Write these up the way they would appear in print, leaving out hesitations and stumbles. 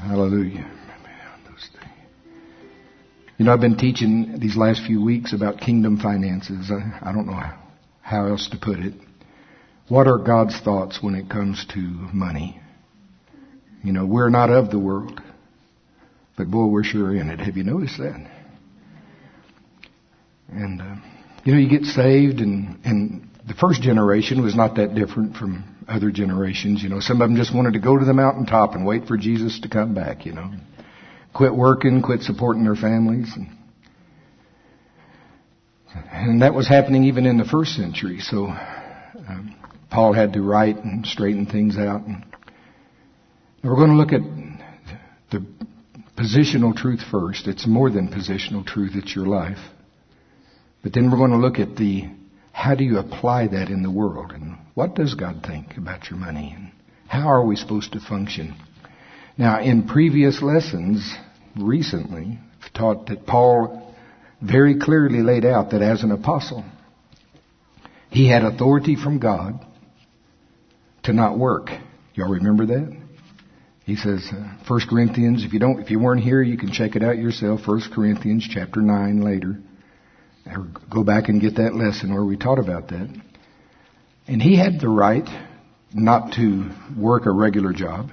Hallelujah. You know, I've been teaching these last few weeks about kingdom finances. I don't know how else to put it. What are God's thoughts when it comes to money? You know, we're not of the world, but boy, we're sure in it. Have you noticed that? And, you know, you get saved and the first generation was not that different from other generations. You know, some of them just wanted to go to the mountaintop and wait for Jesus to come back, you know. Quit working, quit supporting their families. And that was happening even in the first century. So Paul had to write and straighten things out. And we're going to look at the positional truth first. It's more than positional truth. It's your life. But then we're going to look at how do you apply that in the world? And what does God think about your money? And how are we supposed to function? Now, in previous lessons, recently, I've taught that Paul very clearly laid out that as an apostle, he had authority from God to not work. Y'all remember that? He says, 1 Corinthians, if you weren't here, you can check it out yourself, 1 Corinthians chapter 9 later. Or go back and get that lesson where we taught about that. And he had the right not to work a regular job.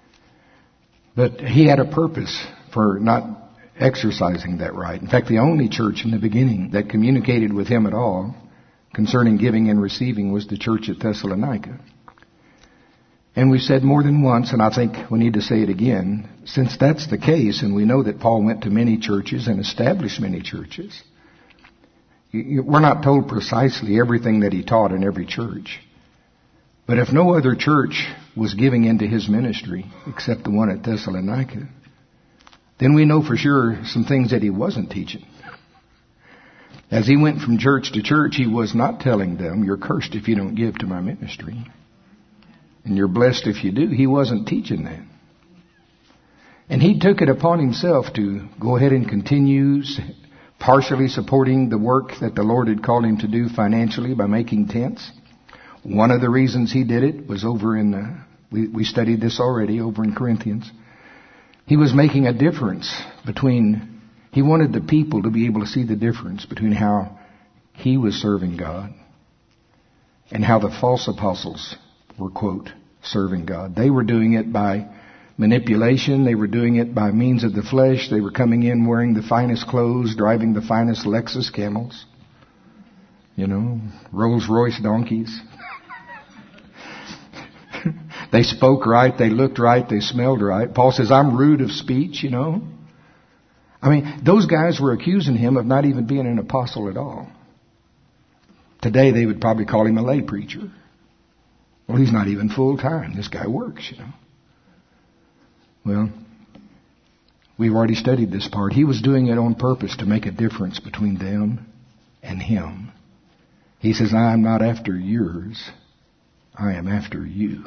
But he had a purpose for not exercising that right. In fact, the only church in the beginning that communicated with him at all concerning giving and receiving was the church at Thessalonica. And we said more than once, and I think we need to say it again, since that's the case, and we know that Paul went to many churches and established many churches, we're not told precisely everything that he taught in every church. But if no other church was giving into his ministry except the one at Thessalonica, then we know for sure some things that he wasn't teaching. As he went from church to church, he was not telling them, you're cursed if you don't give to my ministry, and you're blessed if you do. He wasn't teaching that. And he took it upon himself to go ahead and continue partially supporting the work that the Lord had called him to do financially by making tents. One of the reasons he did it was over in, we studied this already, over in Corinthians. He was making a difference he wanted the people to be able to see the difference between how he was serving God and how the false apostles were, quote, serving God. They were doing it by manipulation. They were doing it by means of the flesh. They were coming in wearing the finest clothes, driving the finest Lexus camels, Rolls Royce donkeys. They spoke right, they looked right, they smelled right. Paul says, I'm rude of speech, I mean, those guys were accusing him of not even being an apostle at all. Today they would probably call him a lay preacher. Well, he's not even full time. This guy works, Well, we've already studied this part. He was doing it on purpose to make a difference between them and him. He says, I am not after yours. I am after you.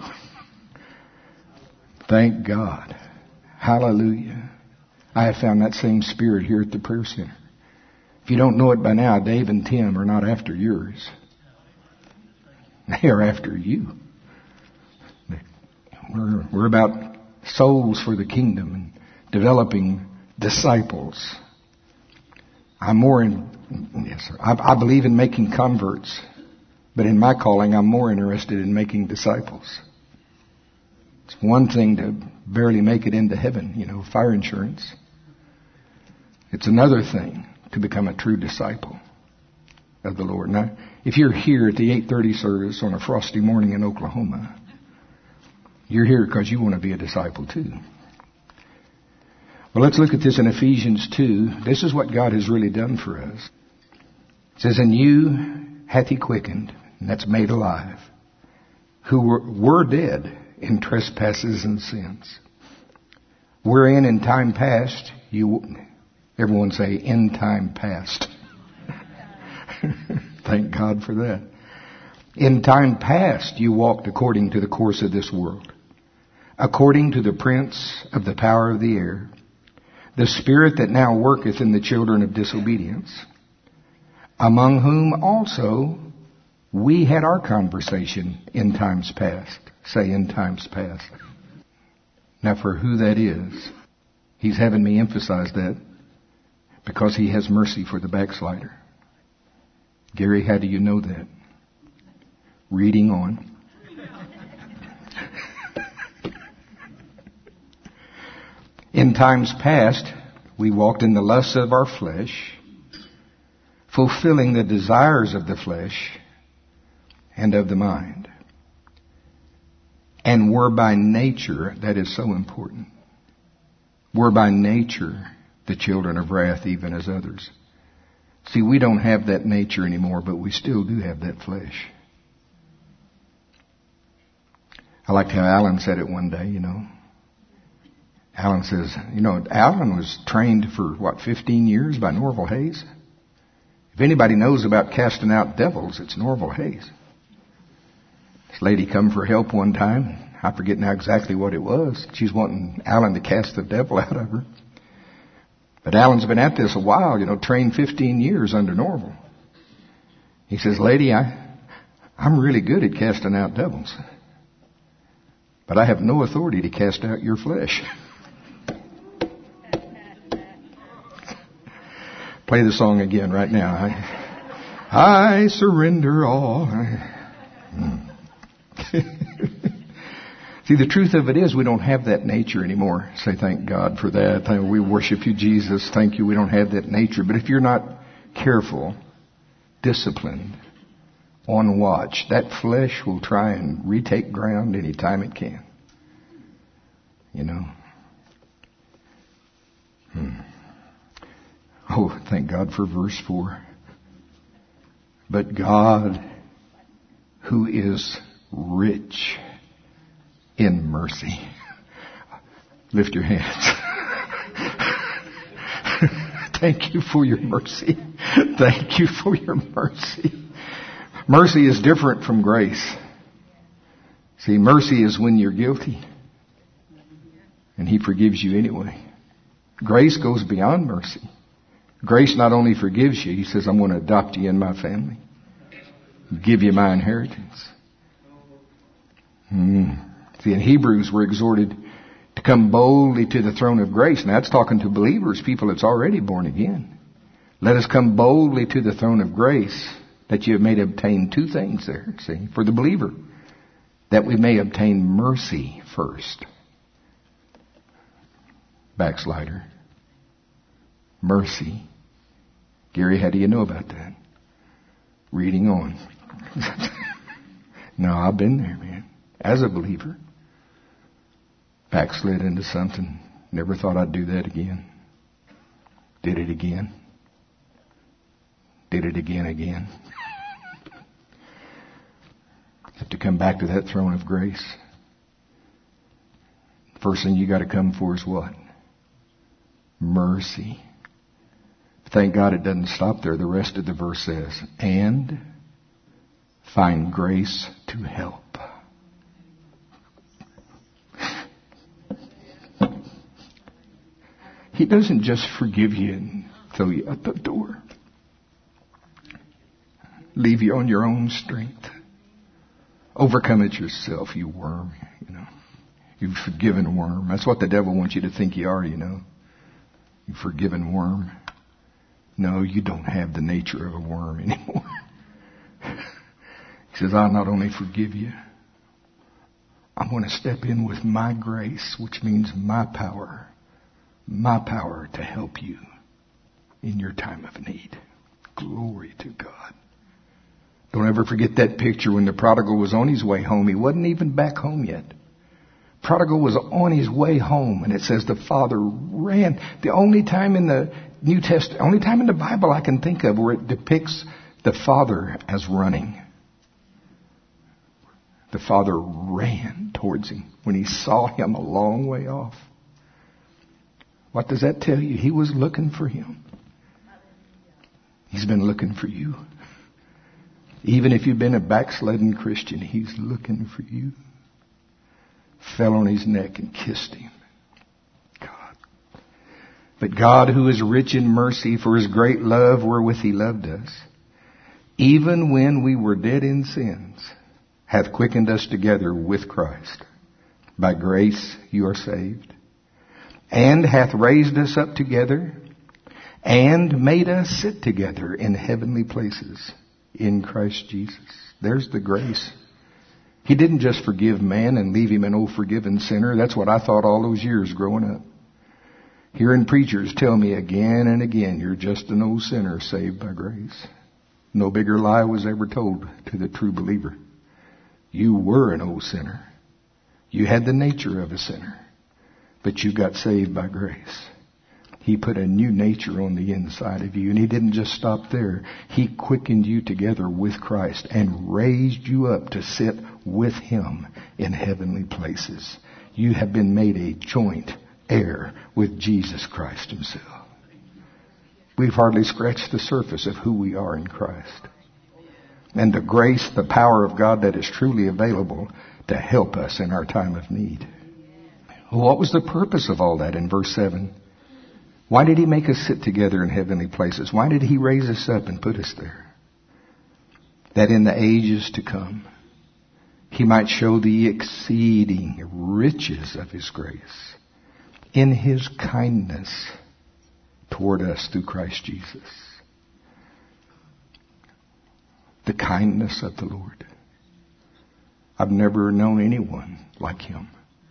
Thank God. Hallelujah. I have found that same spirit here at the prayer center. If you don't know it by now, Dave and Tim are not after yours. They are after you. We're about souls for the kingdom and developing disciples. I believe in making converts, but in my calling, I'm more interested in making disciples. It's one thing to barely make it into heaven, fire insurance. It's another thing to become a true disciple of the Lord. Now, if you're here at the 8:30 service on a frosty morning in Oklahoma, you're here because you want to be a disciple too. Well, let's look at this in Ephesians 2. This is what God has really done for us. It says, and you hath he quickened, and that's made alive, who were dead in trespasses and sins, wherein in time past everyone say, in time past. Thank God for that. In time past you walked according to the course of this world, according to the prince of the power of the air, the spirit that now worketh in the children of disobedience, among whom also we had our conversation in times past. Say, in times past. Now for who that is, He's having me emphasize that because He has mercy for the backslider. Gary, how do you know that? Reading on. In times past, we walked in the lusts of our flesh, fulfilling the desires of the flesh and of the mind. And were by nature, that is so important, were by nature the children of wrath, even as others. See, we don't have that nature anymore, but we still do have that flesh. I liked how Alan said it one day, Alan says, Alan was trained for, 15 years by Norval Hayes? If anybody knows about casting out devils, it's Norval Hayes. This lady come for help one time. I forget now exactly what it was. She's wanting Alan to cast the devil out of her. But Alan's been at this a while, trained 15 years under Norval. He says, lady, I'm really good at casting out devils. But I have no authority to cast out your flesh. Play the song again right now. I surrender all. See, the truth of it is we don't have that nature anymore. Say thank God for that. We worship you, Jesus. Thank you. We don't have that nature. But if you're not careful, disciplined, on watch, that flesh will try and retake ground anytime it can. Oh, thank God for verse 4. But God, who is rich in mercy. Lift your hands. Thank you for your mercy. Thank you for your mercy. Mercy is different from grace. See, mercy is when you're guilty. And He forgives you anyway. Grace goes beyond mercy. Grace not only forgives you, He says, I'm going to adopt you in my family. Give you my inheritance. See, in Hebrews, we're exhorted to come boldly to the throne of grace. Now, that's talking to believers, people that's already born again. Let us come boldly to the throne of grace, that you may obtain two things there, see, for the believer. That we may obtain mercy first. Backslider. Mercy. Gary, how do you know about that? Reading on. No, I've been there, man. As a believer. Backslid into something. Never thought I'd do that again. Did it again. Did it again. Have to come back to that throne of grace. First thing you got to come for is what? Mercy. Thank God it doesn't stop there. The rest of the verse says, and find grace to help. He doesn't just forgive you and throw you out the door. Leave you on your own strength. Overcome it yourself, you worm, You forgiven worm. That's what the devil wants you to think you are, You forgiven worm. No, you don't have the nature of a worm anymore. He says, I'll not only forgive you, I'm going to step in with my grace, which means my power to help you in your time of need. Glory to God. Don't ever forget that picture when the prodigal was on his way home. He wasn't even back home yet. Prodigal was on his way home, and it says the father ran. The only time in the New Testament, only time in the Bible I can think of where it depicts the father as running. The father ran towards him when he saw him a long way off. What does that tell you? He was looking for him. He's been looking for you. Even if you've been a backslidden Christian, He's looking for you. Fell on his neck and kissed him. God. But God, who is rich in mercy, for His great love wherewith He loved us, even when we were dead in sins, hath quickened us together with Christ. By grace you are saved. And hath raised us up together, and made us sit together in heavenly places in Christ Jesus. There's the grace. He didn't just forgive man and leave him an old forgiven sinner. That's what I thought all those years growing up. Hearing preachers tell me again and again, you're just an old sinner saved by grace. No bigger lie was ever told to the true believer. You were an old sinner. You had the nature of a sinner, but you got saved by grace. He put a new nature on the inside of you, and He didn't just stop there. He quickened you together with Christ and raised you up to sit with Him in heavenly places. You have been made a joint heir with Jesus Christ Himself. We've hardly scratched the surface of who we are in Christ. And the grace, the power of God that is truly available to help us in our time of need. Well, what was the purpose of all that in verse 7? Why did He make us sit together in heavenly places? Why did He raise us up and put us there? That in the ages to come, He might show the exceeding riches of His grace in His kindness toward us through Christ Jesus. The kindness of the Lord. I've never known anyone like Him.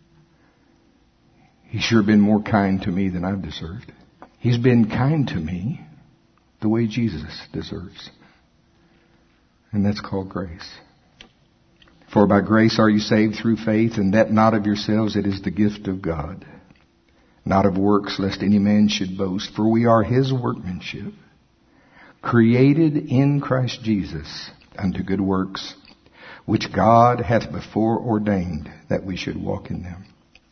He's sure been more kind to me than I've deserved. He's been kind to me the way Jesus deserves. And that's called grace. For by grace are you saved through faith, and that not of yourselves, it is the gift of God. Not of works, lest any man should boast. For we are His workmanship, created in Christ Jesus unto good works, which God hath before ordained that we should walk in them.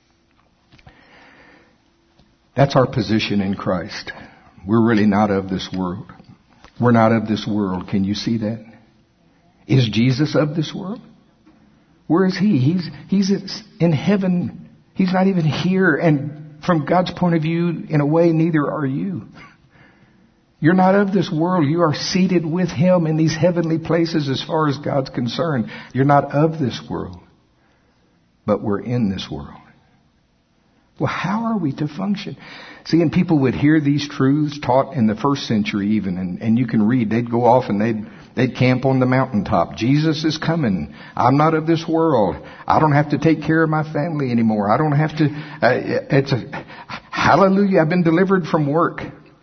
That's our position in Christ. We're really not of this world. We're not of this world. Can you see that? Is Jesus of this world? Where is He? He's in heaven. He's not even here. And from God's point of view, in a way, neither are you. You're not of this world. You are seated with Him in these heavenly places as far as God's concerned. You're not of this world. But we're in this world. Well, how are we to function? See, and people would hear these truths taught in the first century even, and you can read, they'd go off and they'd camp on the mountaintop. Jesus is coming. I'm not of this world. I don't have to take care of my family anymore. I don't have to, hallelujah, I've been delivered from work.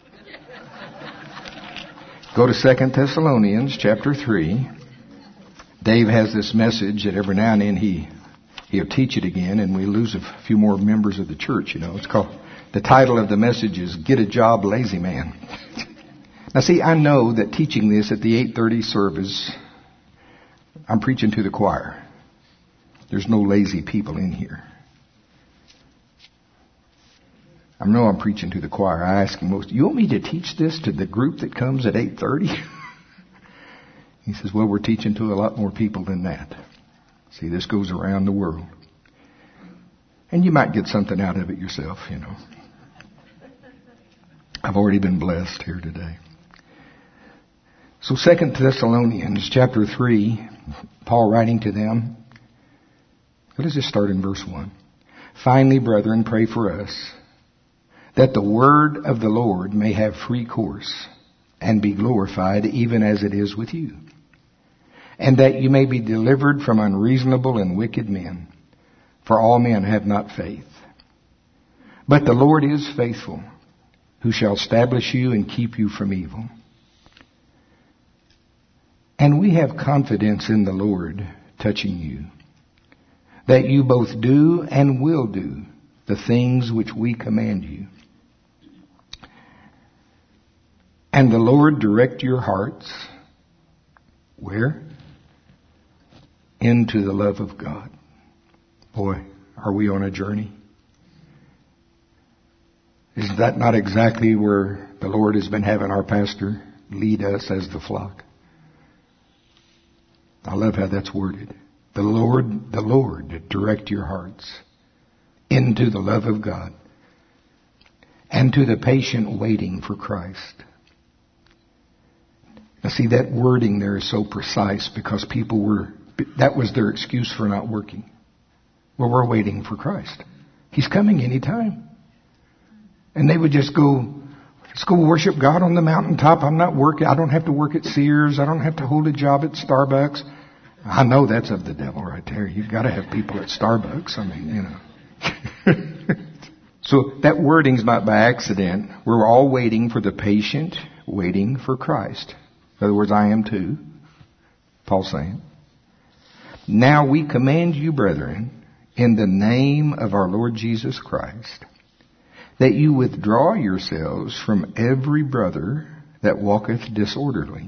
Go to 2 Thessalonians chapter 3. Dave has this message that every now and then he'll teach it again, and we lose a few more members of the church, It's called, the title of the message is Get a Job, Lazy Man. Now see, I know that teaching this at the 8:30 service, I'm preaching to the choir. There's no lazy people in here. I know I'm preaching to the choir. I ask him most, you want me to teach this to the group that comes at 8:30? He says, well, we're teaching to a lot more people than that. See, this goes around the world. And you might get something out of it yourself, I've already been blessed here today. So 2 Thessalonians chapter 3, Paul writing to them. Let's just start in verse 1. Finally, brethren, pray for us, that the word of the Lord may have free course and be glorified even as it is with you. And that you may be delivered from unreasonable and wicked men. For all men have not faith. But the Lord is faithful, who shall establish you and keep you from evil. And we have confidence in the Lord touching you, that you both do and will do the things which we command you. And the Lord direct your hearts. Where? Into the love of God. Boy, are we on a journey? Is that not exactly where the Lord has been having our pastor lead us as the flock? I love how that's worded. The Lord, direct your hearts into the love of God and to the patient waiting for Christ. Now see, that wording there is so precise because that was their excuse for not working. Well, we're waiting for Christ. He's coming any time. And they would just go, let's go worship God on the mountaintop. I'm not working. I don't have to work at Sears. I don't have to hold a job at Starbucks. I know that's of the devil right there. You've got to have people at Starbucks. I mean, you know. So that wording's not by accident. We're all waiting for the patient, waiting for Christ. In other words, I am too. Paul's saying. Now we command you, brethren, in the name of our Lord Jesus Christ, that you withdraw yourselves from every brother that walketh disorderly,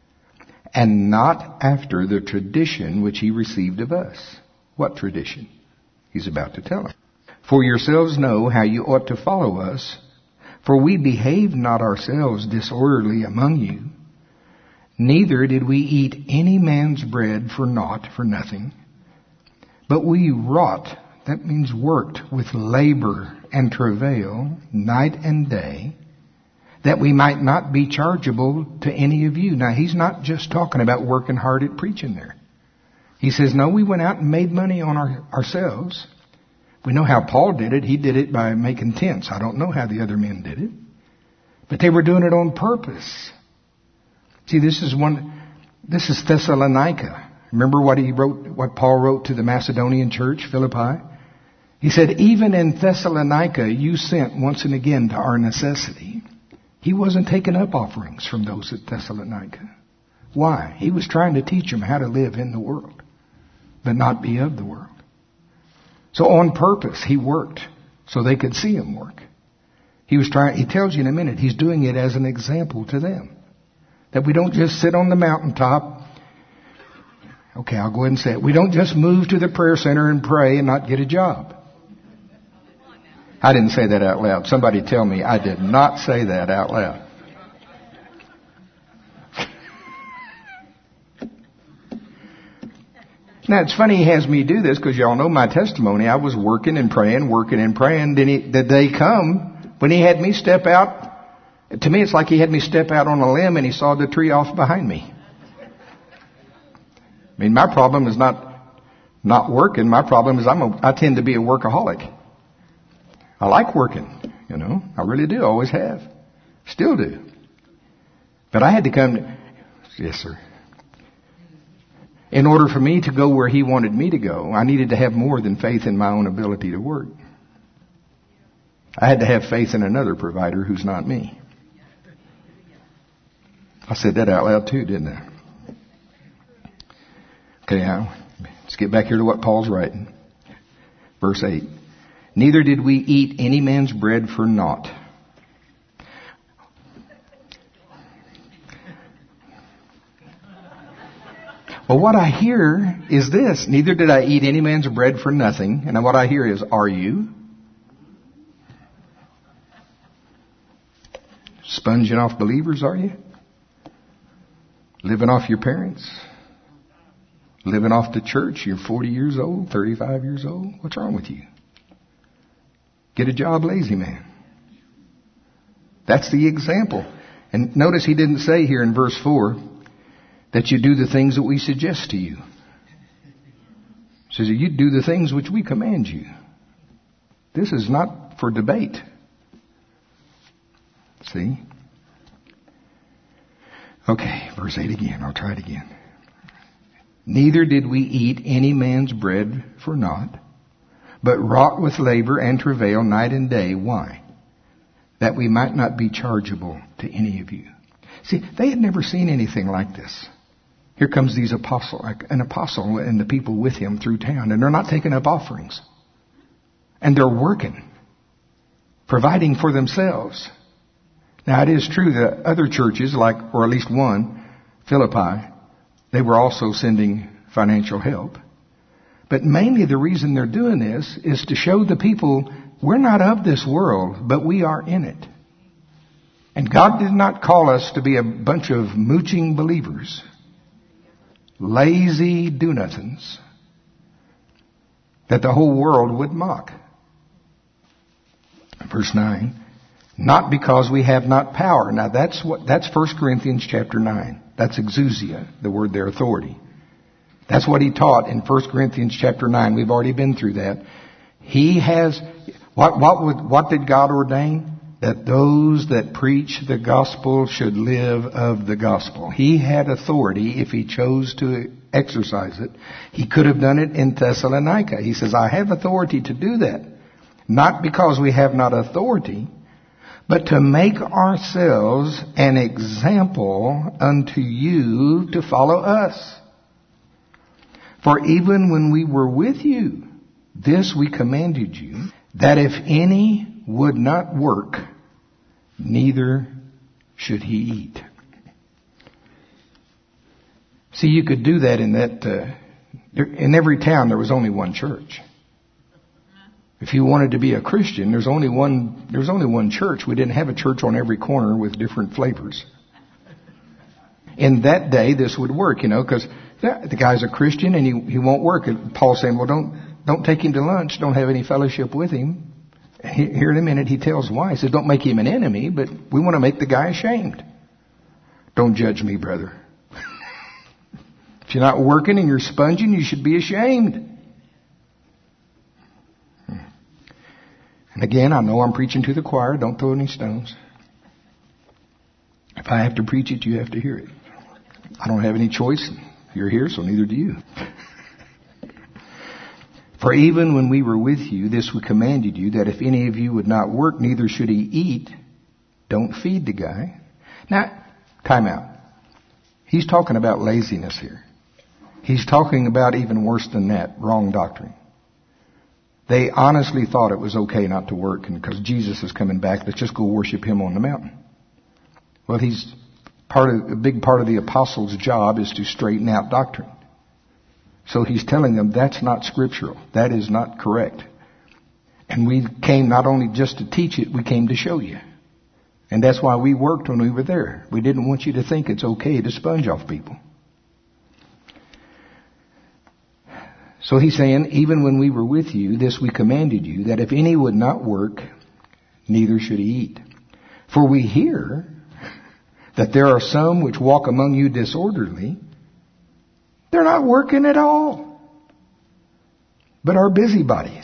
and not after the tradition which he received of us. What tradition? He's about to tell them. For yourselves know how you ought to follow us, for we behaved not ourselves disorderly among you, neither did we eat any man's bread for naught, for nothing, but we wrought, that means worked, with labor and travail, night and day, that we might not be chargeable to any of you. Now, he's not just talking about working hard at preaching there. He says, no, we went out and made money on ourselves. We know how Paul did it. He did it by making tents. I don't know how the other men did it. But they were doing it on purpose. See, this is Thessalonica. Remember what Paul wrote to the Macedonian church, Philippi? He said, even in Thessalonica, you sent once and again to our necessity. He wasn't taking up offerings from those at Thessalonica. Why? He was trying to teach them how to live in the world, but not be of the world. So on purpose, he worked so they could see him work. He tells you in a minute, he's doing it as an example to them. That we don't just sit on the mountaintop. Okay, I'll go ahead and say it. We don't just move to the prayer center and pray and not get a job. I didn't say that out loud. Somebody tell me I did not say that out loud. Now, it's funny he has me do this because y'all know my testimony. I was working and praying. Then the day come when he had me step out. To me, it's like he had me step out on a limb and he saw the tree off behind me. I mean, my problem is not working. My problem is I tend to be a workaholic. I like working, you know. I really do. Always have. Still do. But I had to come. Yes, sir. In order for me to go where he wanted me to go, I needed to have more than faith in my own ability to work. I had to have faith in another provider who's not me. I said that out loud too, didn't I? Okay, now, let's get back here to what Paul's writing. Verse 8. Neither did we eat any man's bread for naught. Well, what I hear is this. Neither did I eat any man's bread for nothing. And what I hear is, are you? Sponging off believers, are you? Living off your parents? Living off the church? You're 40 years old, 35 years old? What's wrong with you? Get a job, lazy man. That's the example. And notice he didn't say here in verse 4 that you do the things that we suggest to you. He says you do the things which we command you. This is not for debate. See? Okay, verse 8 again. I'll try it again. Neither did we eat any man's bread for naught, but wrought with labor and travail night and day. Why? That we might not be chargeable to any of you. See, they had never seen anything like this. Here comes an apostle and the people with him through town, and they're not taking up offerings. And they're working, providing for themselves. Now, it is true that other churches, or at least one, Philippi, they were also sending financial help. But mainly the reason they're doing this is to show the people we're not of this world, but we are in it. And God did not call us to be a bunch of mooching believers, lazy do-nothings that the whole world would mock. Verse 9, not because we have not power. Now that's 1 Corinthians chapter 9. That's exousia, the word there, authority. That's what he taught in 1 Corinthians chapter 9. We've already been through that. He has, what did God ordain? That those that preach the gospel should live of the gospel. He had authority if he chose to exercise it. He could have done it in Thessalonica. He says, I have authority to do that. Not because we have not authority, but to make ourselves an example unto you to follow us. For even when we were with you, this we commanded you, that if any would not work, neither should he eat. See, you could do that in that, in every town there was only one church. If you wanted to be a Christian, there's only one church. We didn't have a church on every corner with different flavors. In that day, this would work, because the guy's a Christian and he won't work. And Paul's saying, well, don't take him to lunch. Don't have any fellowship with him. Here in a minute, he tells why. He says, don't make him an enemy, but we want to make the guy ashamed. Don't judge me, brother. If you're not working and you're sponging, you should be ashamed. And again, I know I'm preaching to the choir. Don't throw any stones. If I have to preach it, you have to hear it. I don't have any choice. You're here, so neither do you. For even when we were with you, this we commanded you, that if any of you would not work, neither should he eat. Don't feed the guy. Now, time out. He's talking about laziness here. He's talking about even worse than that, wrong doctrine. They honestly thought it was okay not to work, and because Jesus is coming back, let's just go worship him on the mountain. Well, a big part of the apostles' job is to straighten out doctrine. So he's telling them that's not scriptural. That is not correct. And we came not only just to teach it, we came to show you. And that's why we worked when we were there. We didn't want you to think it's okay to sponge off people. So he's saying, even when we were with you, this we commanded you, that if any would not work, neither should he eat. For we hear that there are some which walk among you disorderly. They're not working at all, but are busybodies.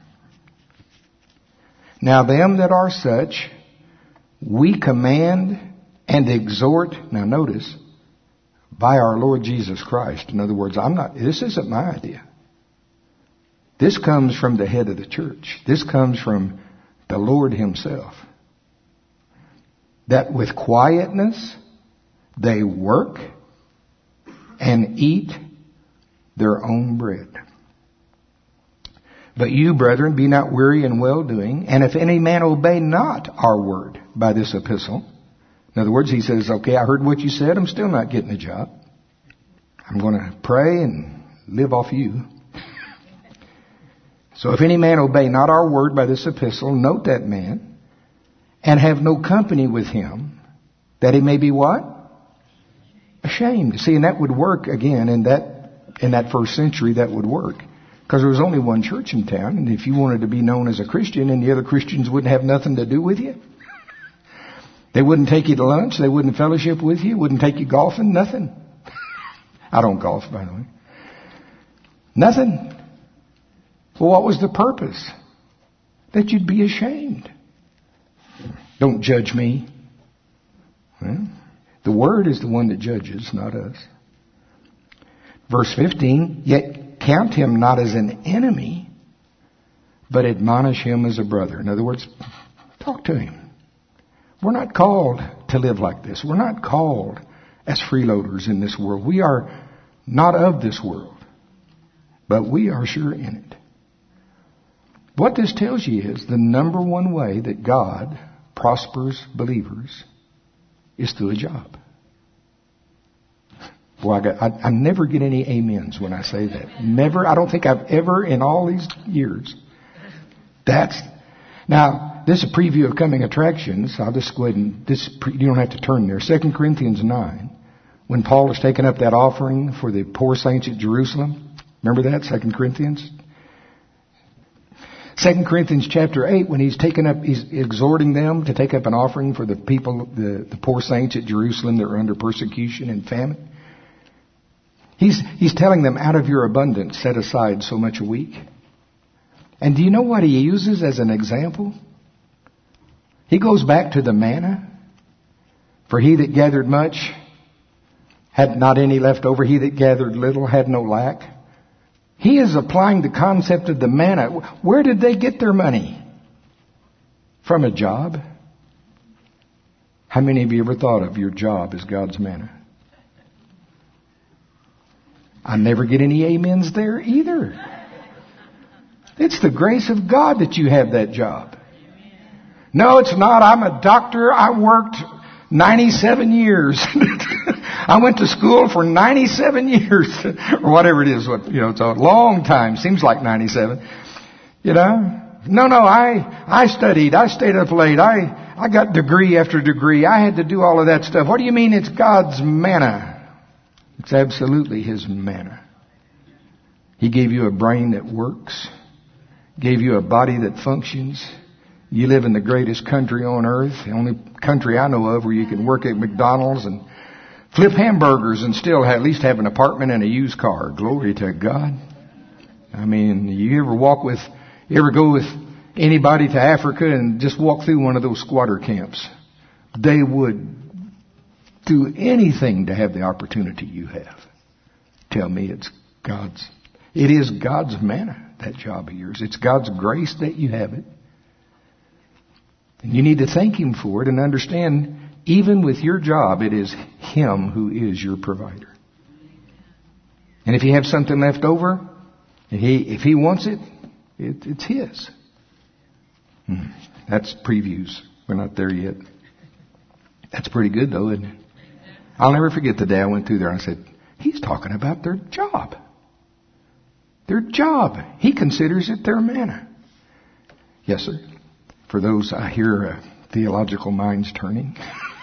Now them that are such, we command and exhort, now notice, by our Lord Jesus Christ. In other words, this isn't my idea. This comes from the head of the church. This comes from the Lord himself. That with quietness they work and eat their own bread. But you, brethren, be not weary in well-doing. And if any man obey not our word by this epistle. In other words, he says, okay, I heard what you said. I'm still not getting the job. I'm going to pray and live off you. So if any man obey not our word by this epistle, note that man, and have no company with him, that he may be what? Ashamed. See, and that would work again in that first century. That would work because there was only one church in town, and if you wanted to be known as a Christian, and the other Christians wouldn't have nothing to do with you, they wouldn't take you to lunch, they wouldn't fellowship with you, wouldn't take you golfing, nothing. I don't golf, by the way. Nothing. Well, what was the purpose? That you'd be ashamed. Don't judge me. Well, the Word is the one that judges, not us. Verse 15, yet count him not as an enemy, but admonish him as a brother. In other words, talk to him. We're not called to live like this. We're not called as freeloaders in this world. We are not of this world, but we are sure in it. What this tells you is the number one way that God prospers believers is through a job. Boy, I never get any amens when I say that. Never. I don't think I've ever in all these years. Now, this is a preview of coming attractions. I'll just go ahead and, you don't have to turn there. 2 Corinthians 9, when Paul is taking up that offering for the poor saints at Jerusalem. Remember that, 2 Corinthians? 2 Corinthians chapter 8, when he's exhorting them to take up an offering for the people, the poor saints at Jerusalem that are under persecution and famine. He's telling them, out of your abundance, set aside so much a week. And do you know what he uses as an example? He goes back to the manna. For he that gathered much had not any left over. He that gathered little had no lack. He is applying the concept of the manna. Where did they get their money? From a job? How many of you ever thought of your job as God's manna? I never get any amens there either. It's the grace of God that you have that job. No, it's not. I'm a doctor. I worked 97 years. I went to school for 97 years. Or whatever it is. It's a long time. Seems like 97. No, I studied. I stayed up late. I got degree after degree. I had to do all of that stuff. What do you mean it's God's manna? It's absolutely His manna. He gave you a brain that works. Gave you a body that functions. You live in the greatest country on earth. The only country I know of where you can work at McDonald's and flip hamburgers and still at least have an apartment and a used car. Glory to God. I mean, you ever go with anybody to Africa and just walk through one of those squatter camps? They would do anything to have the opportunity you have. Tell me it is God's manna, that job of yours. It's God's grace that you have it. And you need to thank Him for it and understand, even with your job, it is Him who is your provider. And if you have something left over, if He wants it, it's His. That's previews. We're not there yet. That's pretty good though, isn't it? I'll never forget the day I went through there and I said, he's talking about their job. Their job. He considers it their manna. Yes, sir. For those I hear theological minds turning.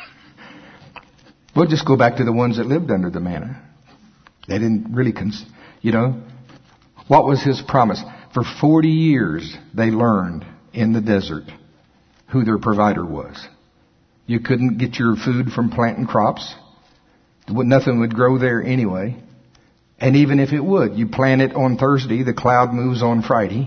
We'll just go back to the ones that lived under the manna. They didn't really, what was His promise? For 40 years they learned in the desert who their provider was. You couldn't get your food from planting crops. Nothing would grow there anyway. And even if it would, you plant it on Thursday, the cloud moves on Friday.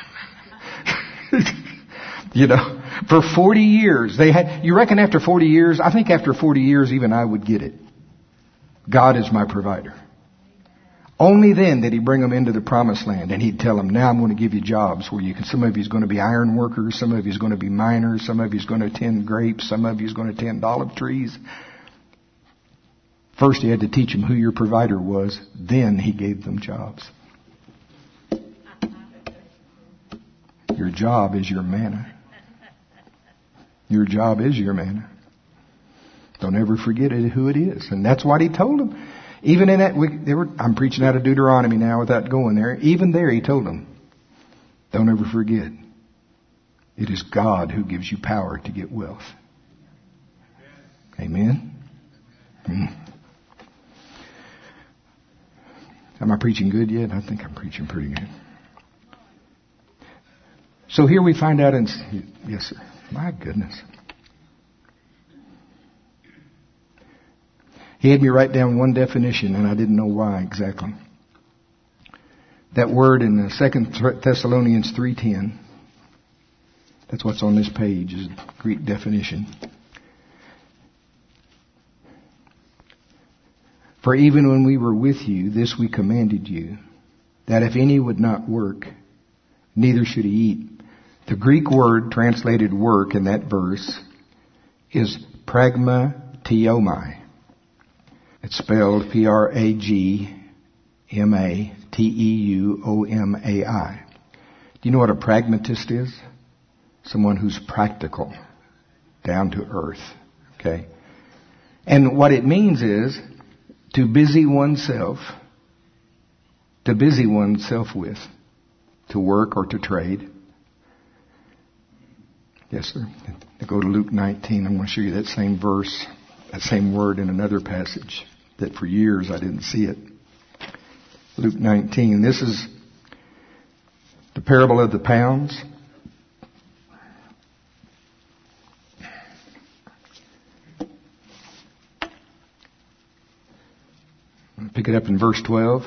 For 40 years, you reckon after 40 years, I think after 40 years even I would get it. God is my provider. Only then did He bring them into the promised land, and He'd tell them, now I'm going to give you jobs where some of you is going to be iron workers, some of you is going to be miners, some of you is going to tend grapes, some of you is going to tend olive trees. First He had to teach them who your provider was, then He gave them jobs. Your job is your manna. Your job is your manna. Don't ever forget who it is. And that's what He told them. Even in that, I'm preaching out of Deuteronomy now without going there. Even there He told them, don't ever forget, it is God who gives you power to get wealth. Amen? Am I preaching good yet? I think I'm preaching pretty good. So here we find out yes, sir. My goodness. He had me write down one definition, and I didn't know why exactly. That word in 2 Thessalonians 3:10, that's what's on this page, is the Greek definition. For even when we were with you, this we commanded you, that if any would not work, neither should he eat. The Greek word translated work in that verse is pragmatiomai. It's spelled Pragmateuomai. Do you know what a pragmatist is? Someone who's practical, down to earth. Okay? And what it means is to busy oneself with, to work or to trade. Yes, sir. Go to Luke 19. I'm going to show you that same verse, that same word in another passage that for years I didn't see it. Luke 19. This is the parable of the pounds. Pick it up in verse 12.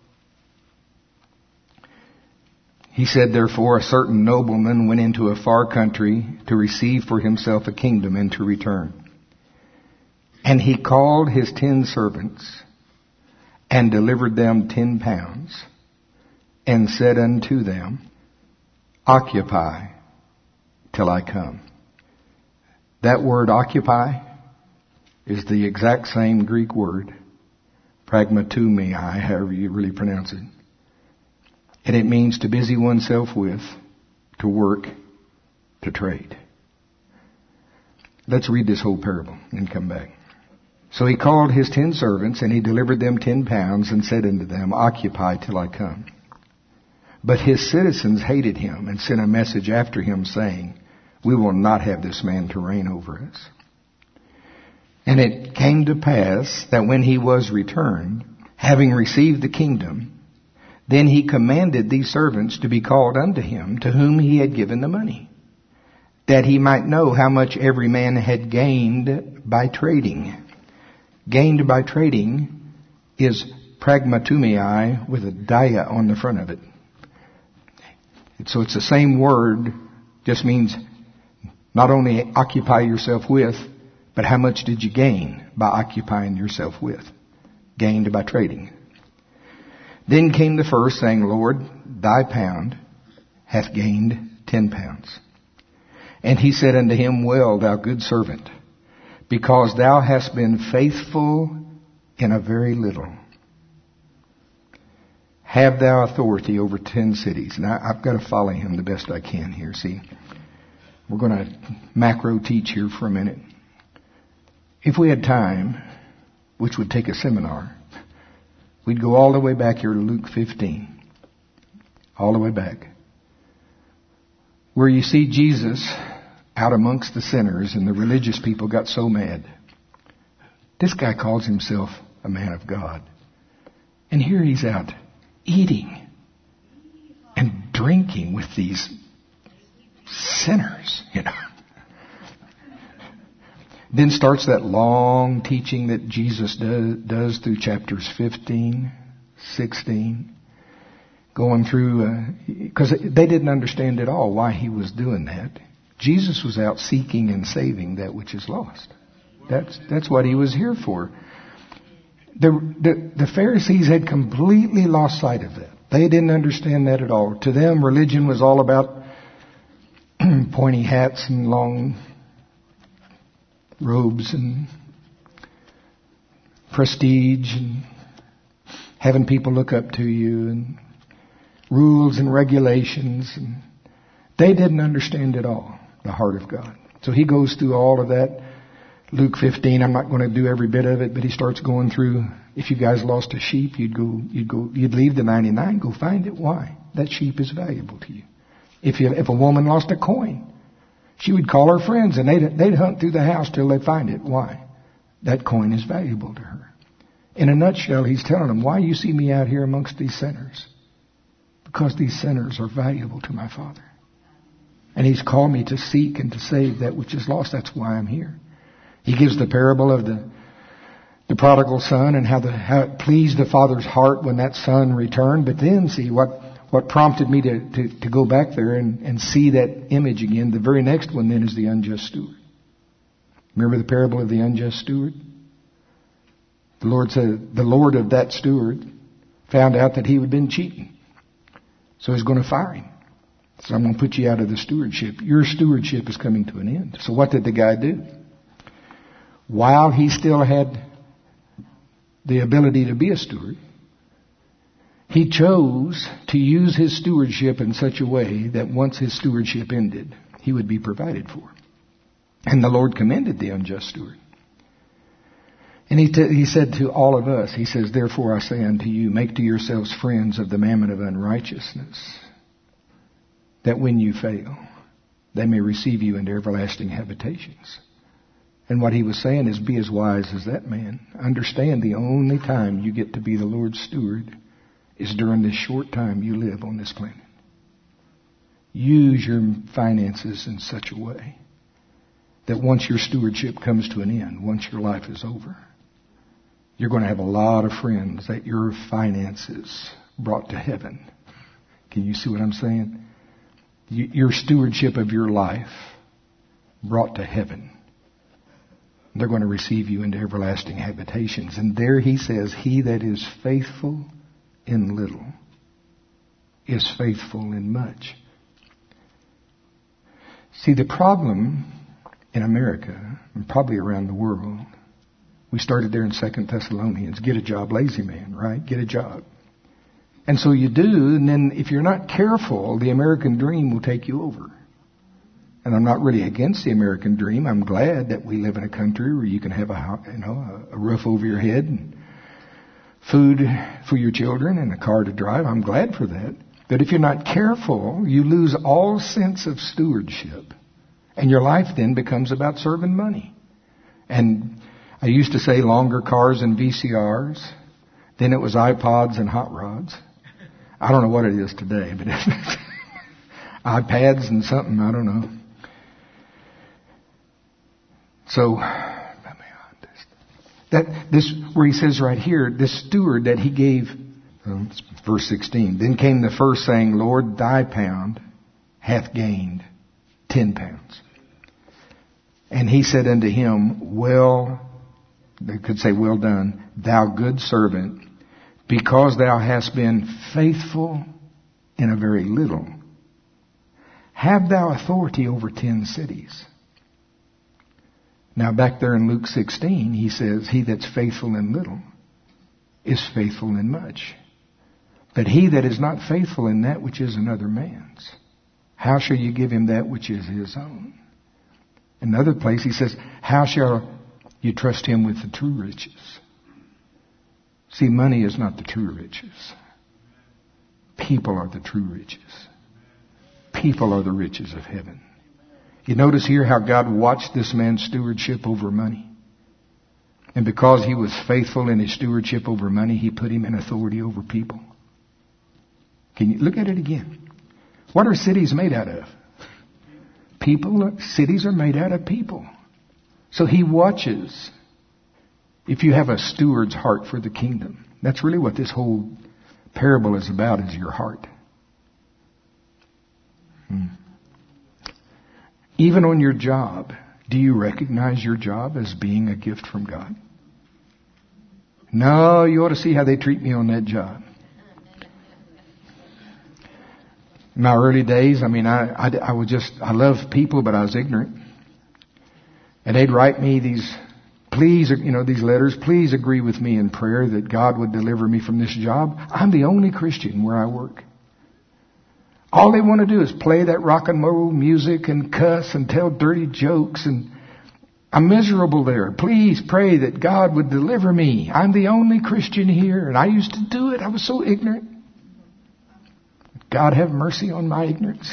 He said, therefore, a certain nobleman went into a far country to receive for himself a kingdom and to return. And he called his 10 servants and delivered them 10 pounds and said unto them, occupy till I come. That word occupy is the exact same Greek word, pragmatumai, however you really pronounce it. And it means to busy oneself with, to work, to trade. Let's read this whole parable and come back. So he called his 10 servants, and he delivered them 10 pounds, and said unto them, occupy till I come. But his citizens hated him, and sent a message after him, saying, we will not have this man to reign over us. And it came to pass that when he was returned, having received the kingdom, then he commanded these servants to be called unto him, to whom he had given the money, that he might know how much every man had gained by trading. Gained by trading is pragmatumai with a dia on the front of it. So it's the same word, just means not only occupy yourself with, but how much did you gain by occupying yourself with? Gained by trading. Then came the first, saying, Lord, thy pound hath gained 10 pounds. And he said unto him, well, thou good servant, because thou hast been faithful in a very little, have thou authority over 10 cities. Now, I've got to follow him the best I can here. See, we're going to macro teach here for a minute. If we had time, which would take a seminar, we'd go all the way back here to Luke 15. All the way back. Where you see Jesus out amongst the sinners, and the religious people got so mad. This guy calls himself a man of God. And here he's out eating and drinking with these sinners, you know. Then starts that long teaching that Jesus does through chapters 15, 16, going through, because they didn't understand at all why he was doing that. Jesus was out seeking and saving that which is lost. That's what he was here for. The Pharisees had completely lost sight of that. They didn't understand that at all. To them, religion was all about pointy hats and long robes and prestige and having people look up to you and rules and regulations. And they didn't understand at all the heart of God. So he goes through all of that. Luke 15, I'm not going to do every bit of it, but he starts going through, if you guys lost a sheep, you'd leave the 99, go find it. Why? That sheep is valuable to you. If a woman lost a coin, she would call her friends and they'd hunt through the house till they find it. Why? That coin is valuable to her. In a nutshell, he's telling them, why you see me out here amongst these sinners? Because these sinners are valuable to my Father. And he's called me to seek and to save that which is lost. That's why I'm here. He gives the parable of the prodigal son and how it pleased the father's heart when that son returned. But then see what prompted me to go back there and see that image again. The very next one then is the unjust steward. Remember the parable of the unjust steward? The Lord said, the Lord of that steward found out that he had been cheating. So he's going to fire him. So I'm going to put you out of the stewardship. Your stewardship is coming to an end. So what did the guy do? While he still had the ability to be a steward, he chose to use his stewardship in such a way that once his stewardship ended, he would be provided for. And the Lord commended the unjust steward. And he said to all of us, he says, therefore I say unto you, make to yourselves friends of the mammon of unrighteousness, that when you fail, they may receive you into everlasting habitations. And what he was saying is, be as wise as that man. Understand the only time you get to be the Lord's steward is during this short time you live on this planet. Use your finances in such a way that once your stewardship comes to an end, once your life is over, you're going to have a lot of friends that your finances brought to heaven. Can you see what I'm saying? Your stewardship of your life brought to heaven. They're going to receive you into everlasting habitations. And there he says, he that is faithful in little is faithful in much. See, the problem in America, and probably around the world, we started there in 2 Thessalonians, get a job, lazy man, right? Get a job. And so you do, and then if you're not careful, the American dream will take you over. And I'm not really against the American dream. I'm glad that we live in a country where you can have a roof over your head and food for your children and a car to drive. I'm glad for that. But if you're not careful, you lose all sense of stewardship. And your life then becomes about serving money. And I used to say longer cars and VCRs. Then it was iPods and hot rods. I don't know what it is today, but iPads and something, I don't know. So, this where he says right here, this steward that he gave, verse 16, then came the first saying, Lord, thy pound hath gained 10 pounds. And he said unto him, they could say, well done, thou good servant, because thou hast been faithful in a very little, have thou authority over 10 cities. Now back there in Luke 16, he says, he that's faithful in little is faithful in much. But he that is not faithful in that which is another man's, how shall you give him that which is his own? Another place he says, how shall you trust him with the true riches? See, money is not the true riches. People are the true riches. People are the riches of heaven. You notice here how God watched this man's stewardship over money. And because he was faithful in his stewardship over money, he put him in authority over people. Can you look at it again? What are cities made out of? People. Cities are made out of people. So he watches if you have a steward's heart for the kingdom. That's really what this whole parable is about, is your heart. Even on your job, do you recognize your job as being a gift from God? No, you ought to see how they treat me on that job. In my early days, I loved people, but I was ignorant. And they'd write me these letters, please agree with me in prayer that God would deliver me from this job. I'm the only Christian where I work. All they want to do is play that rock and roll music and cuss and tell dirty jokes, and I'm miserable there. Please pray that God would deliver me. I'm the only Christian here, and I used to do it. I was so ignorant. God have mercy on my ignorance.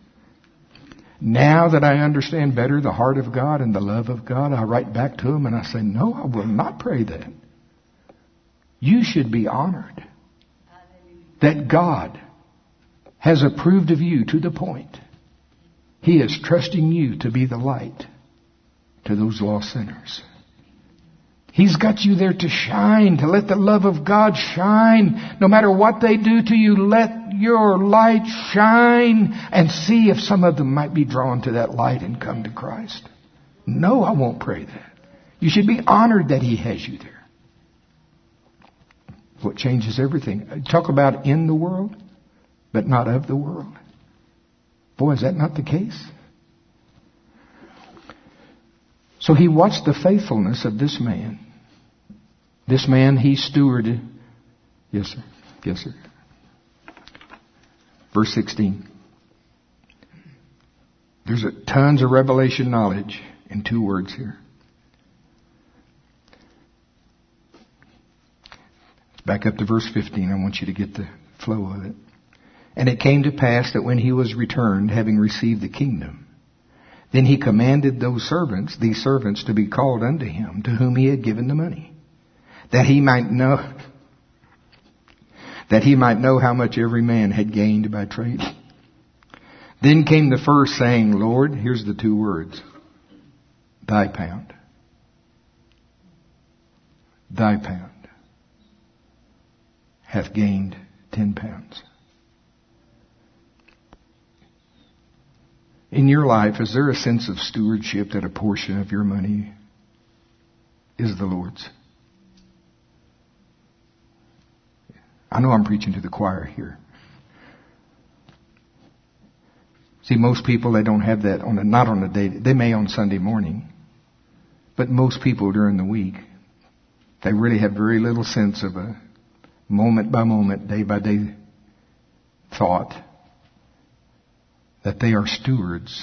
Now that I understand better the heart of God and the love of God, I write back to him and I say, no, I will not pray that. You should be honored that God has approved of you to the point He is trusting you to be the light to those lost sinners. He's got you there to shine, to let the love of God shine. No matter what they do to you, let your light shine and see if some of them might be drawn to that light and come to Christ. No, I won't pray that. You should be honored that He has you there. What changes everything. Talk about in the world, but not of the world. Boy, is that not the case? So he watched the faithfulness of this man. This man he stewarded. Yes, sir. Yes, sir. Verse 16. There's tons of revelation knowledge in 2 words here. Back up to verse 15. I want you to get the flow of it. And it came to pass that when he was returned, having received the kingdom, then he commanded these servants, to be called unto him, to whom he had given the money, that he might know how much every man had gained by trade. Then came the first, saying, Lord, here's the 2 words, thy pound. thy pound hath gained 10 pounds. In your life, is there a sense of stewardship that a portion of your money is the Lord's? I know I'm preaching to the choir here. See, most people, they don't have that not on a day. They may on Sunday morning, but most people during the week, they really have very little sense of a moment by moment, day by day thought that they are stewards,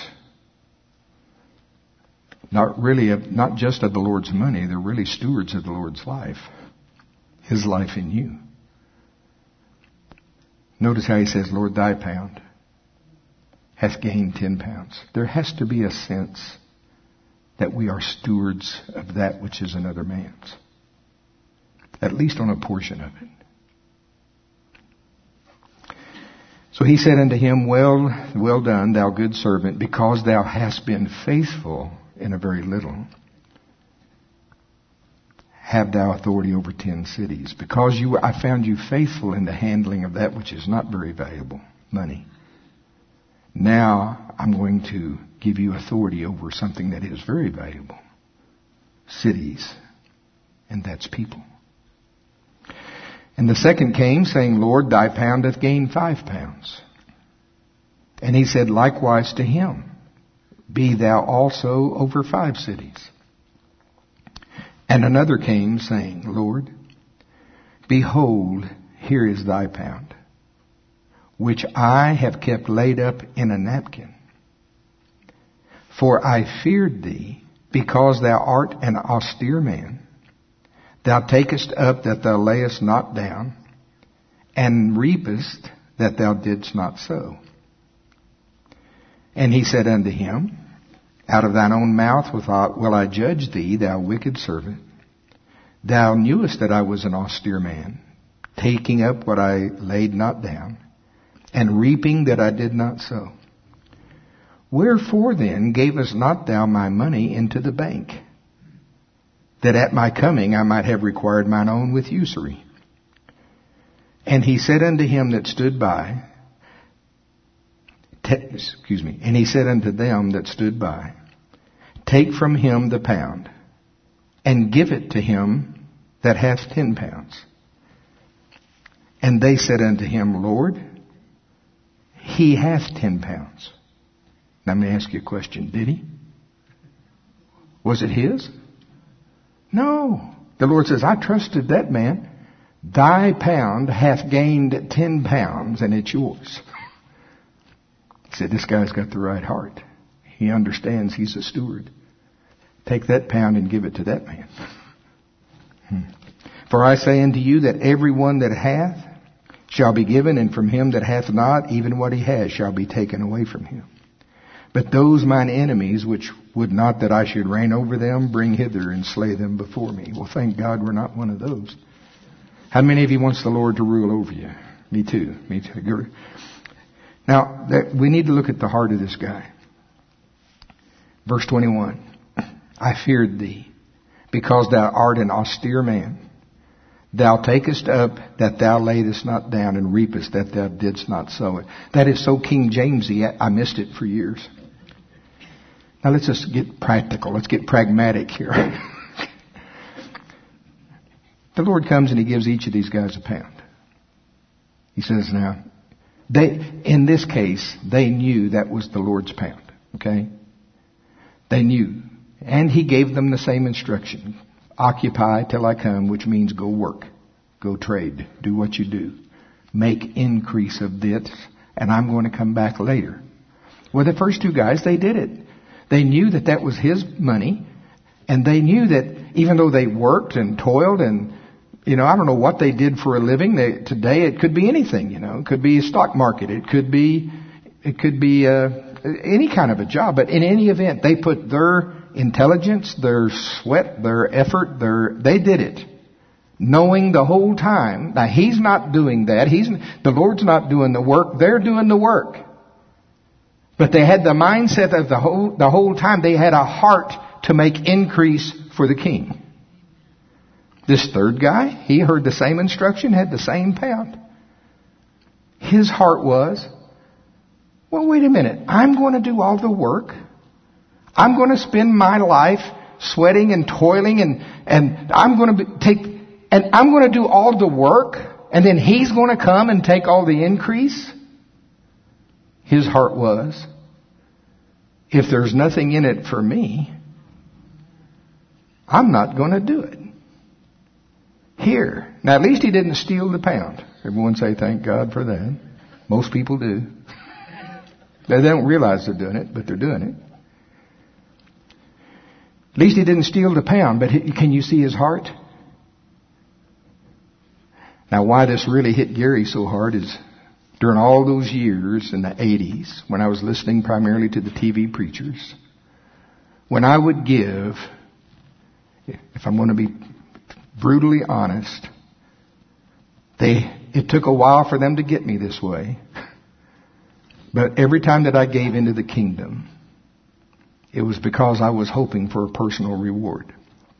not just of the Lord's money, they're really stewards of the Lord's life, His life in you. Notice how he says, Lord, thy pound hath gained 10 pounds. There has to be a sense that we are stewards of that which is another man's, at least on a portion of it. So he said unto him, well done, thou good servant, because thou hast been faithful in a very little, have thou authority over 10 cities. Because I found you faithful in the handling of that which is not very valuable, money. Now I'm going to give you authority over something that is very valuable, cities, and that's people. And the second came, saying, Lord, thy pound hath gained 5 pounds. And he said likewise to him, be thou also over 5 cities. And another came, saying, Lord, behold, here is thy pound, which I have kept laid up in a napkin. For I feared thee, because thou art an austere man. Thou takest up that thou layest not down, and reapest that thou didst not sow. And he said unto him, out of thine own mouth will I judge thee, thou wicked servant. Thou knewest that I was an austere man, taking up what I laid not down, and reaping that I did not sow. Wherefore then gavest not thou my money into the bank, that at my coming I might have required mine own with usury? And he said unto him that stood by, and he said unto them that stood by, take from him the pound, and give it to him that hath 10 pounds. And they said unto him, Lord, he hath 10 pounds. Now let me ask you a question. Did he? Was it his? No. The Lord says, I trusted that man. Thy pound hath gained 10 pounds, and it's yours. He said, this guy's got the right heart. He understands he's a steward. Take that pound and give it to that man. For I say unto you that every one that hath shall be given, and from him that hath not, even what he has shall be taken away from him. But those mine enemies, which would not that I should reign over them, bring hither and slay them before me. Well, thank God we're not one of those. How many of you wants the Lord to rule over you? Me too. Me too. Now, we need to look at the heart of this guy. Verse 21. I feared thee, because thou art an austere man. Thou takest up that thou laidest not down, and reapest that thou didst not sow it. That is so King Jamesy, I missed it for years. Now let's just get practical. Let's get pragmatic here. The Lord comes and He gives each of these guys a pound. He says now, in this case, they knew that was the Lord's pound. Okay? They knew. And He gave them the same instruction. Occupy till I come, which means go work. Go trade. Do what you do. Make increase of this, and I'm going to come back later. Well, the first two guys, they did it. They knew that that was His money, and they knew that even though they worked and toiled and, I don't know what they did for a living. Today it could be anything, It could be a stock market. It could be any kind of a job. But in any event, they put their intelligence, their sweat, their effort, they did it. Knowing the whole time, now He's not doing that. The Lord's not doing the work. They're doing the work. But they had the mindset of the whole time they had a heart to make increase for the King. This third guy, he heard the same instruction, had the same pound. His heart was, well, wait a minute. I'm going to do all the work. I'm going to spend my life sweating and toiling and I'm going to do all the work, and then he's going to come and take all the increase. His heart was, if there's nothing in it for me, I'm not going to do it. Here. Now, at least he didn't steal the pound. Everyone say thank God for that. Most people do. They don't realize they're doing it, but they're doing it. At least he didn't steal the pound, but can you see his heart? Now, why this really hit Gary so hard is during all those years in the 80s, when I was listening primarily to the TV preachers, when I would give, if I'm going to be brutally honest, it took a while for them to get me this way. But every time that I gave into the kingdom, it was because I was hoping for a personal reward.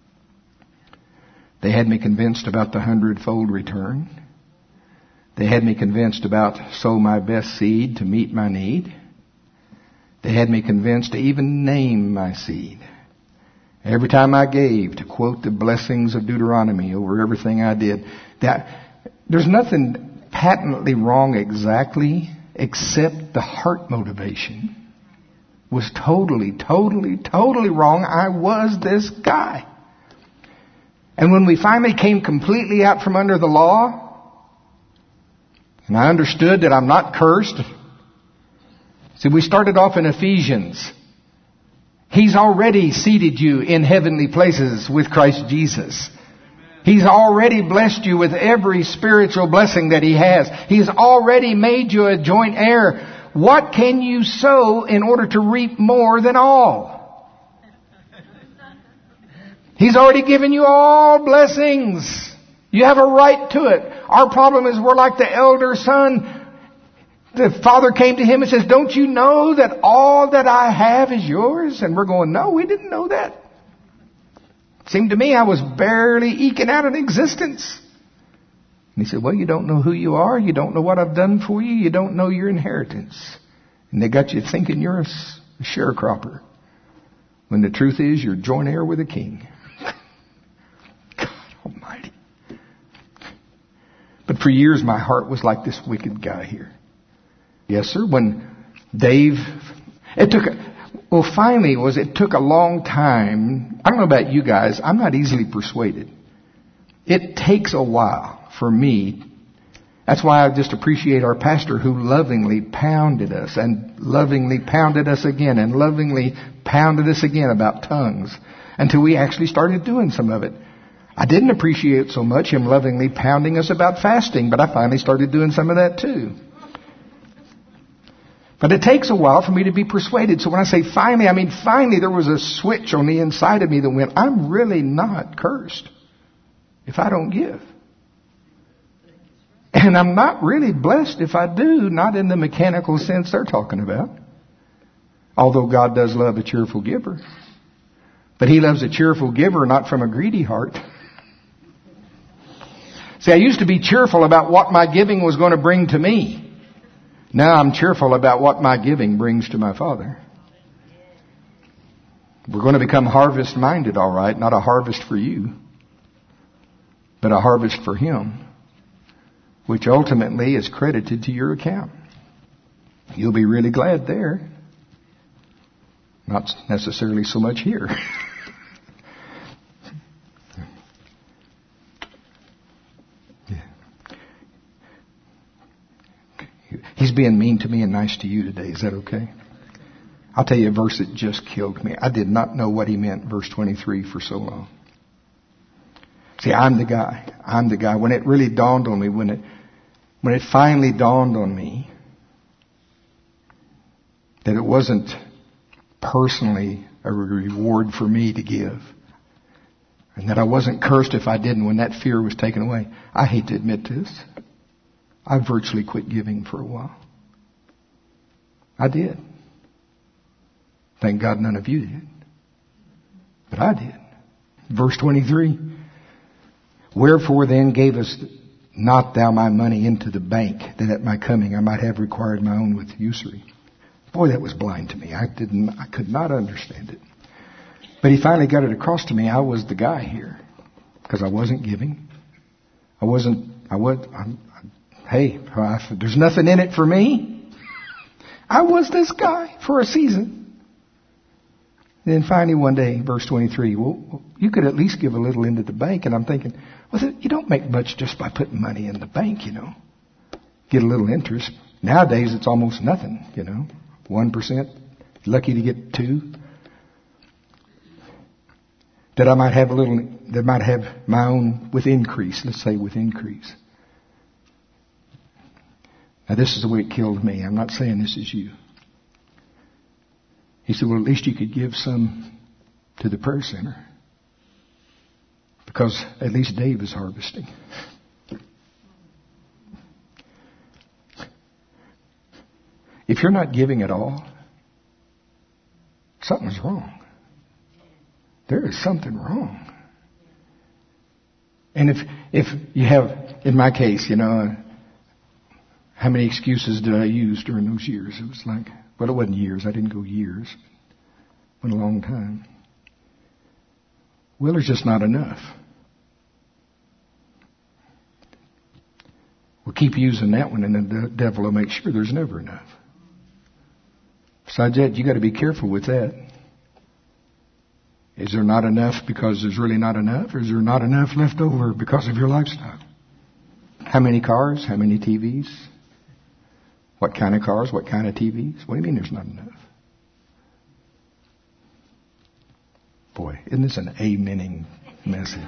They had me convinced about the 100-fold return. They had me convinced about sow my best seed to meet my need. They had me convinced to even name my seed. Every time I gave, to quote the blessings of Deuteronomy over everything I did, that there's nothing patently wrong exactly, except the heart motivation was totally wrong. I was this guy. And when we finally came completely out from under the law, and I understood that I'm not cursed. See, we started off in Ephesians. He's already seated you in heavenly places with Christ Jesus. He's already blessed you with every spiritual blessing that He has. He's already made you a joint heir. What can you sow in order to reap more than all? He's already given you all blessings. You have a right to it. Our problem is we're like the elder son. The father came to him and says, don't you know that all that I have is yours? And we're going, no, we didn't know that. It seemed to me I was barely eking out an existence. And he said, well, you don't know who you are. You don't know what I've done for you. You don't know your inheritance. And they got you thinking you're a sharecropper. When the truth is you're joint heir with a king. God Almighty. But for years my heart was like this wicked guy here. Yes, sir. When Dave, it took a long time. I don't know about you guys. I'm not easily persuaded. It takes a while for me. That's why I just appreciate our pastor who lovingly pounded us and lovingly pounded us again and lovingly pounded us again about tongues until we actually started doing some of it. I didn't appreciate so much him lovingly pounding us about fasting, but I finally started doing some of that too. But it takes a while for me to be persuaded. So when I say finally, I mean finally there was a switch on the inside of me that went, I'm really not cursed if I don't give. And I'm not really blessed if I do, not in the mechanical sense they're talking about. Although God does love a cheerful giver. But He loves a cheerful giver, not from a greedy heart. See, I used to be cheerful about what my giving was going to bring to me. Now I'm cheerful about what my giving brings to my Father. We're going to become harvest-minded, all right. Not a harvest for you, but a harvest for Him, which ultimately is credited to your account. You'll be really glad there. Not necessarily so much here. He's being mean to me and nice to you today. Is that okay? I'll tell you a verse that just killed me. I did not know what he meant, verse 23, for so long. See, I'm the guy. I'm the guy. When it really dawned on me, when it finally dawned on me that it wasn't personally a reward for me to give, and that I wasn't cursed if I didn't, when that fear was taken away. I hate to admit this. I virtually quit giving for a while. I did. Thank God none of you did. But I did. Verse 23. Wherefore then gavest not thou my money into the bank, that at my coming I might have required my own with usury? Boy, that was blind to me. I could not understand it. But he finally got it across to me. I was the guy here. Because I wasn't giving. There's nothing in it for me. I was this guy for a season. And then finally one day, verse 23, well, you could at least give a little into the bank. And I'm thinking, well, you don't make much just by putting money in the bank, Get a little interest. Nowadays, it's almost nothing, 1%. Lucky to get 2. That I might have my own with increase. Let's say with increase. Now this is the way it killed me. I'm not saying this is you. He said, well, at least you could give some to the prayer center. Because at least Dave is harvesting. If you're not giving at all, something's wrong. There is something wrong. And if you have, in my case, how many excuses did I use during those years? It was like, well, it wasn't years. I didn't go years. It went a long time. Well, there's just not enough. We'll keep using that one, and the devil will make sure there's never enough. Besides that, you got to be careful with that. Is there not enough because there's really not enough? Or is there not enough left over because of your lifestyle? How many cars? How many TVs? What kind of cars? What kind of TVs? What do you mean there's not enough? Boy, isn't this an amening message?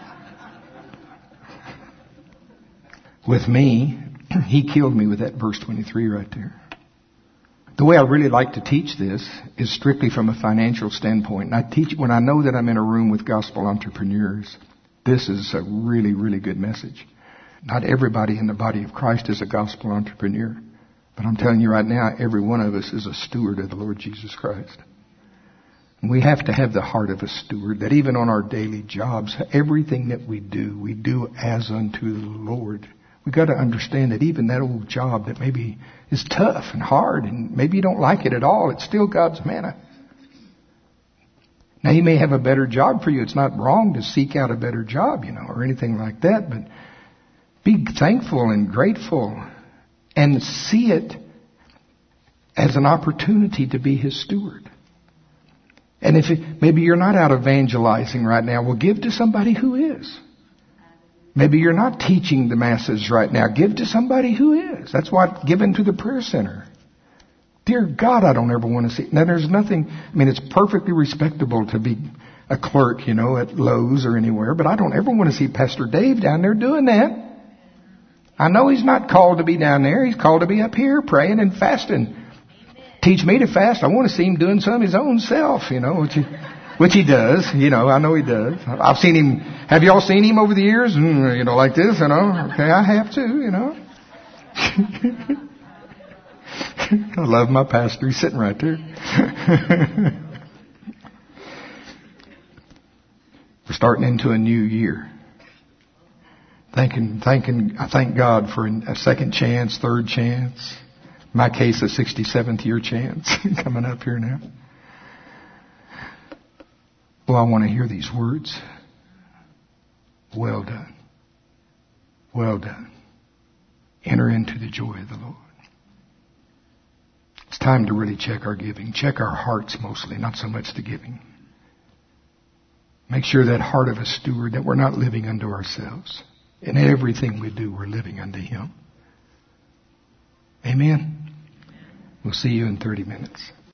With me, he killed me with that verse 23 right there. The way I really like to teach this is strictly from a financial standpoint. And I teach when I know that I'm in a room with gospel entrepreneurs. This is a really, really good message. Not everybody in the body of Christ is a gospel entrepreneur. But I'm telling you right now, every one of us is a steward of the Lord Jesus Christ. And we have to have the heart of a steward, that even on our daily jobs, everything that we do as unto the Lord. We've got to understand that even that old job that maybe is tough and hard and maybe you don't like it at all, it's still God's manna. Now, He may have a better job for you. It's not wrong to seek out a better job, or anything like that. But be thankful and grateful and see it as an opportunity to be His steward. And if maybe you're not out evangelizing right now, well, give to somebody who is. Maybe you're not teaching the masses right now. Give to somebody who is. That's what giving to the prayer center. Dear God, I don't ever want to see. Now, there's nothing, it's perfectly respectable to be a clerk, at Lowe's or anywhere, but I don't ever want to see Pastor Dave down there doing that. I know he's not called to be down there. He's called to be up here praying and fasting. Teach me to fast. I want to see him doing some of his own self, which he does, I know he does. I've seen him. Have y'all seen him over the years? Like this, Okay, I have too, I love my pastor. He's sitting right there. We're starting into a new year. I thank God for a second chance, third chance. In my case, a 67th year chance coming up here now. Well, I want to hear these words. Well done. Well done. Enter into the joy of the Lord. It's time to really check our giving. Check our hearts mostly, not so much the giving. Make sure that heart of a steward, that we're not living unto ourselves. In everything we do, we're living unto Him. Amen. We'll see you in 30 minutes.